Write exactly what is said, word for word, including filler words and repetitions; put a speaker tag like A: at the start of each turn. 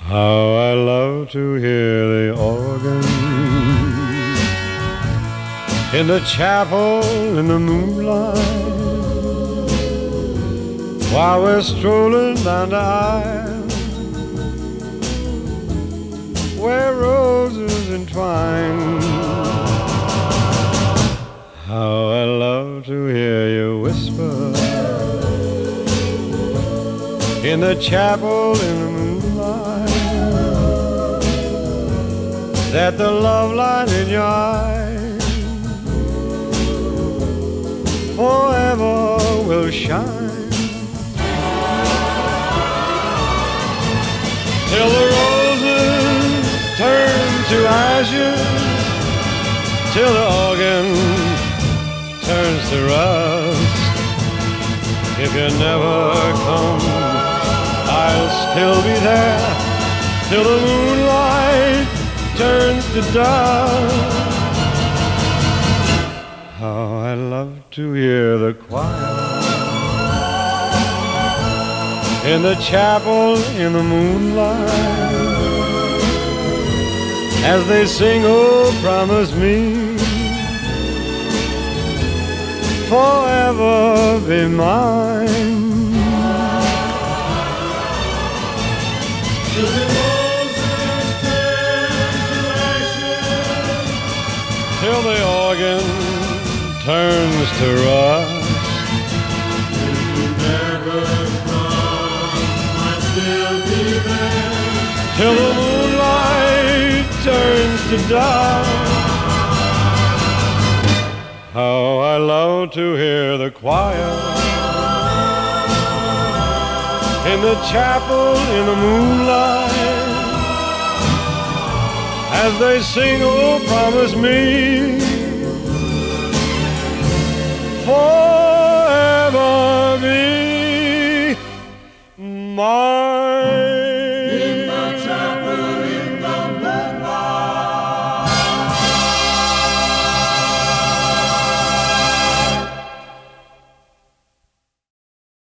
A: How I love to hear the organ in the chapel in the moonlight, while we're strolling down the aisle where roses entwine. How I love to hear you whisper in the chapel in the moonlight that the love light in your eyes forever will shine, till the roses turn to ashes, till the organ turns to rust. If you never come, I'll still be there till the moonlight turns to dust. How I love to hear the choir in the chapel in the moonlight as they sing, oh, promise me forever be mine. Till the roses turn to ashes, till the organ turns to rust. If you never come, I'll still be there till the moonlight turns to dust. How I love to hear the choir in the chapel in the moonlight as they sing, oh, promise me for